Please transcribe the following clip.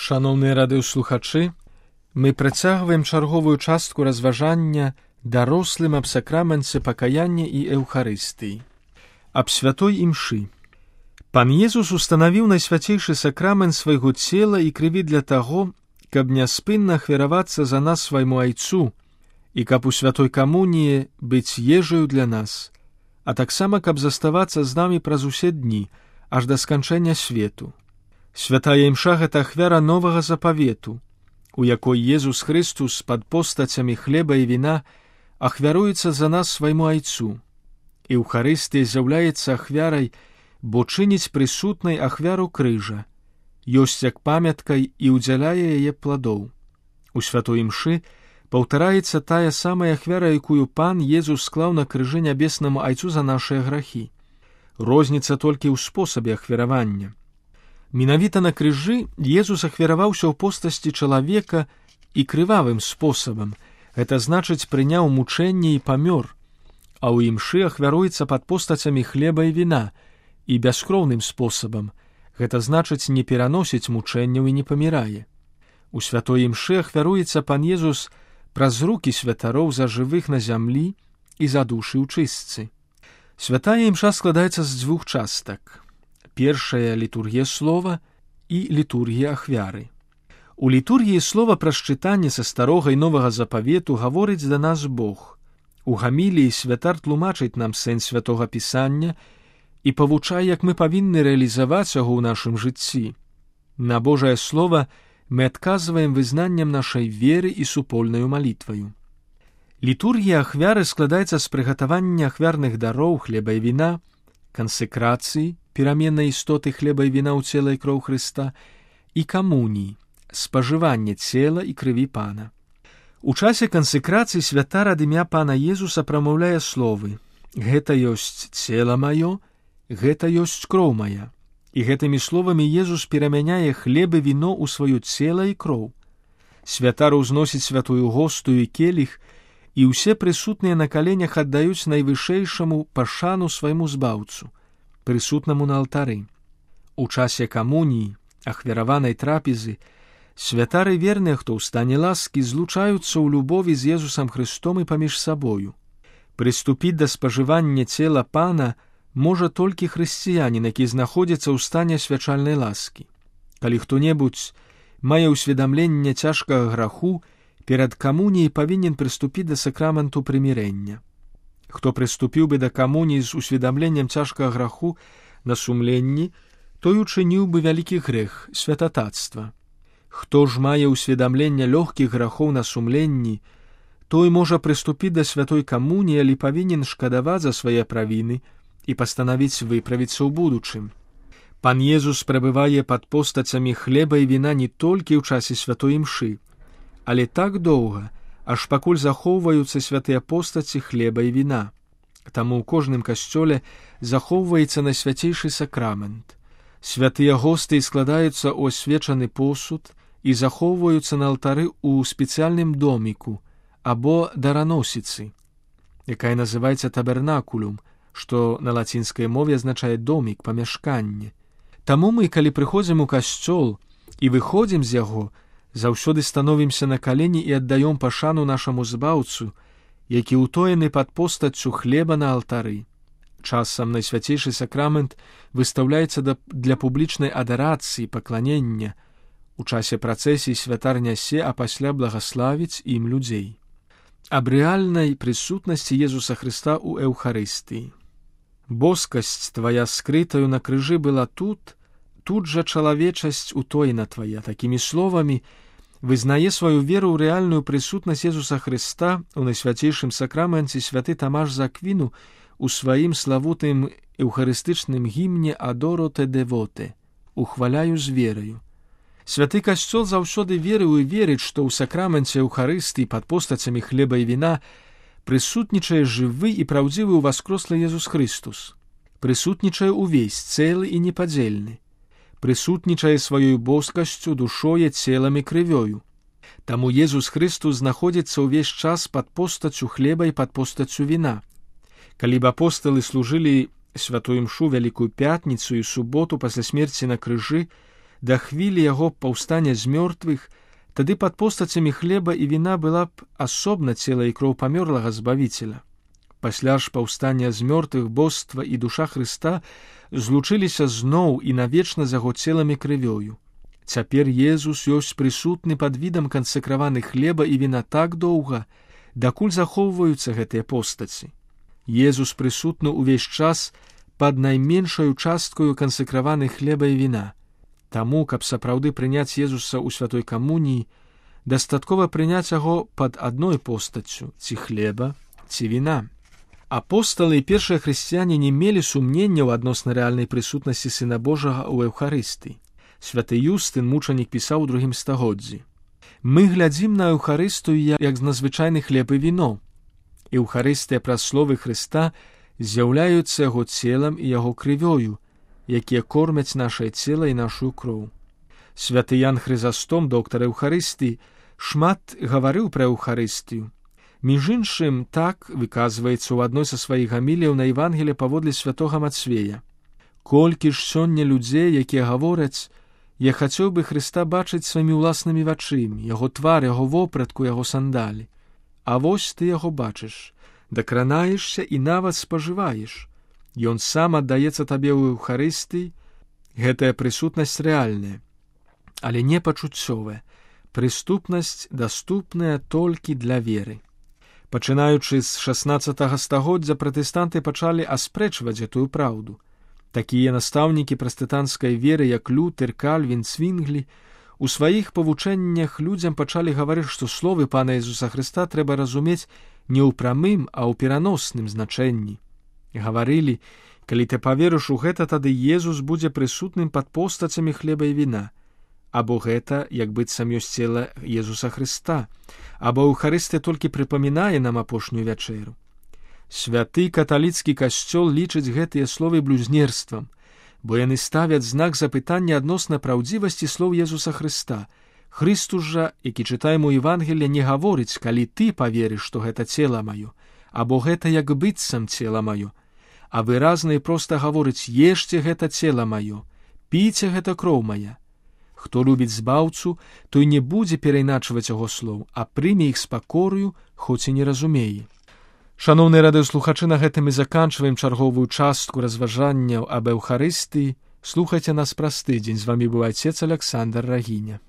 Шаноўныя радыёслухачы, мы працягваем чарговую частку разважання дарослым аб сакраменце пакаяння і эўхарыстыі. Аб святой імшы. Пан Езус устанавіў найсвяцейшы сакрамент свайго цела і крыві для таго, каб няспынна ахвяравацца за нас свайму айцу і каб у святой камуніі быць ежаю для нас, а таксама каб заставацца з намі праз усе дні, аж да сканчэння свету. Святая імша — гэта ахвяра новага запавету, у якой Езус Христус пад постацямі хлеба і віна ахвяруецца за нас свайму айцу. Эўхарыстыя з'яўляецца ахвярай, бо чыніць прысутнай ахвяру крыжа, ёсць як памяткай і ўдзяляе яе пладоў. У святой імшы паўтараецца тая самая ахвяра, якую Пан Езус склаў на крыжы нябеснаму айцу за нашыя грахі. Розніца толькі ў спосабе ахвяравання. Менавіта на крыжы Езус ахвяраваўся ў постасці чалавека і крывавым спосабам, гэта значыць прыняў мучэнне і памёр, а ў імшы ахвяруецца пад постацямі хлеба і віна і бяскроўным спосабам, гэта значыць не пераносіць мучэнняў і не памірае. У святой імшы ахвяруецца Пан Езус праз рукі святароў за жывых на зямлі і за душы ў чыстцы. Святая імша складаецца з дзвюх частак. Першая — літургія слова і літургія ахвяры. У літургіі слова праз чытанне са старога і новага запавету гаворыць да нас Бог. У гаміліі святар тлумачыць нам сэнс святога пісання і павучае, як мы павінны рэалізаваць яго ў нашым жыцці. На Божае слова мы адказваем вызнаннем нашай веры і супольнаю малітваю. Літургія ахвяры складаецца з прыгатавання ахвярных дароў хлеба і віна, кансекрацыі, пераменнай істоты хлеба і віна ў цела і кроў Хрыста, і камуніі, спажывання цела і крыві Пана. У часе кансекрацыі святар ад імя Пана Езуса прамаўляе словы: «Гэта ёсць цела маё, гэта ёсць кроў мая». І гэтымі словамі Езус перамяняе хлеб і віно ў сваё цела і кроў. Святар узносіць святую госту і келіх, і ўсе прысутныя на каленях аддаюць найвышэйшаму пашану свайму збаўцу, прысутнаму на алтары. У часе камуніі, ахвяраванай трапезы, святары верныя, хто ў стане ласкі, злучаюцца ў любові з Езусам Христом і паміж сабою. Прыступіць да спажывання цела Пана можа толькі хрысціянін, які знаходзіцца ў стане свячальнай ласкі. Калі хто-небудзь мае ўсведамленне цяжкага граху, перад камуніяй павінен прыступіць да сакраменту прымірэння. Хто прыступіў бы да камуніі з усведамленнем цяжкага граху на сумленні, той учыніў бы вялікі грэх, святататства. Хто ж мае ўсведамленне лёгкіх грахоў на сумленні, той можа прыступіць да святой камуніі, але павінен шкадаваць за свае правіны і пастанавіць выправіцца ў будучым. Пан Езус прабывае пад постацямі хлеба і віна не толькі ў часе святой імшы, але так доўга, аж пакуль захоўваюцца святыя постаці хлеба і віна. Таму ў кожным касцёле захоўваецца найсвяцейшы сакрамент. Святыя госты складаюцца ў асвечаны посуд і захоўваюцца на алтары ў спецыяльным доміку або дараносіцы, якая называецца табернакулум, што на лацінскай мове азначае домік, памяшканне. Таму мы, калі прыходзім у касцёл і выходзім з яго, заўсёды становімся на калені і аддаём пашану нашаму збаўцу, які ўтоены пад постаццю хлеба на алтары. Часам найсвяцейшы сакрамент выстаўляецца для публічнай адарацыі, пакланення. У часе працэсіі святар нясе, а пасля благаславіць ім людзей. Аб рэальнай прысутнасці Езуса Хрыста ў эўхарыстыі. «Боскасць твая скрытаю на крыжы была тут жа чалавечасць утоена твая». Такімі словамі вызнае сваю веру ў рэальную прысутнасць Езуса Хрыста ў найсвяцейшым сакраменце святы Тамаш з Аквіну у сваім славутым эўхарыстычным гімне «Адоро те девоте» — «Ухваляю з вераю». Святы касцёл заўсёды верыў і верыць, што ў сакраменце эўхарыстыі пад постацямі хлеба і віна прысутнічае жывы і праўдзівы ўваскрослы Езус Христус. Прысутнічае ўвесь, цэлы і непадзельны. Прысутнічае сваёй боскасцю, душою, целам і крывёю. Таму Езус Христус знаходзіцца ўвесь час пад постацю хлеба і пад постацю віна. Калі б апосталы служылі святую імшу Вялікую Пятніцу і суботу пасля смерці на крыжы, да хвілі яго паўстання з мёртвых, тады пад постацямі хлеба і віна была б асобна цела і кроў памёрлага Збавіцеля. Пасля ж паўстання з мёртвых боства і душа Хрыста злучыліся зноў і навечна з яго целам і крывёю. Цяпер Езус ёсць прысутны пад відам кансакраваны хлеба і віна так доўга, дакуль захоўваюцца гэтыя постаці. Езус прысутны ўвесь час пад найменшаю часткаю кансакраваны хлеба і віна. Таму, каб сапраўды прыняць Езуса ў святой камуніі, дастаткова прыняць яго пад адной постаццю, ці хлеба, ці віна. Апосталы і першыя хрысціяне не мелі сумненняў адносна рэальнай прысутнасці Сына Божага ў Эўхарыстыі. Святы Юстын, мучанік, пісаў у 2 стагоддзі: «Мы глядзім на Эўхарыстыю як на звычайны хлеб і віно. Эўхарыстыя праз словы Хрыста з'яўляюцца яго целам і яго крывёю, якія кормяць нашае цела і нашу кроў». Святы Ян Хрызастом, доктар Эўхарыстыі, шмат гаварыў пра Эўхарыстыю. Між іншым, так выказваецца ў адной са сваіх гаміліяў на Евангеліе паводле святога Мацвея: «Колькі ж сёння людзей, якія гавораць: я хацеў бы Хрыста бачыць сваімі ўласнымі вачымі, яго твар, яго вопратку, яго сандалі. А вось ты яго бачыш, дакранаешся і нават спажываеш. Ён сам аддаецца табе ў Эўхарыстыі». Гэтая прысутнасць рэальная, але не пачуццёвая, прыступнасць даступная толькі для веры. Пачынаючы з 16 стагоддзя пратэстанты пачалі аспрэчваць гэтую праўду. Такія настаўнікі пратэстанцкай веры, як Лютер, Кальвін, Цвінглі, у сваіх павучэннях людзям пачалі гаварыць, што словы Пана Ісуса Хрыста трэба разумець не ў прамым, а ў пераносным значэнні. Гаварылі: калі ты паверыш у гэта, тады Езус будзе прысутным пад постацямі хлеба і віна. Або гэта, як быццам ёсць цела Езуса Хрыста, або Эўхарыстыя толькі прыпамінае нам апошнюю вячэру. Святы каталіцкі касцёл лічыць гэтыя словы блюзнерствам, бо яны ставяць знак запытання адносна праўдзівасці слоў Езуса Хрыста. Хрыстус жа, які чытаем у Евангеліі, не гаворыць: калі ты паверыш, што гэта цела маё, або гэта як быццам цела маё, а выразна і проста гаворыць: ешце гэта цела маё, піце гэта кроў мая. Хто любіць збаўцу, той не будзе перайначваць яго слоў, а прыме іх з пакораю, хоць і не разумее. Шаноўныя радыёслухачы, на гэтым і заканчваем чарговую частку разважанняў аб Эўхарыстыі. Слухайце нас праз тыдзень. З вамі быў айцец Аляксандр Рагіня.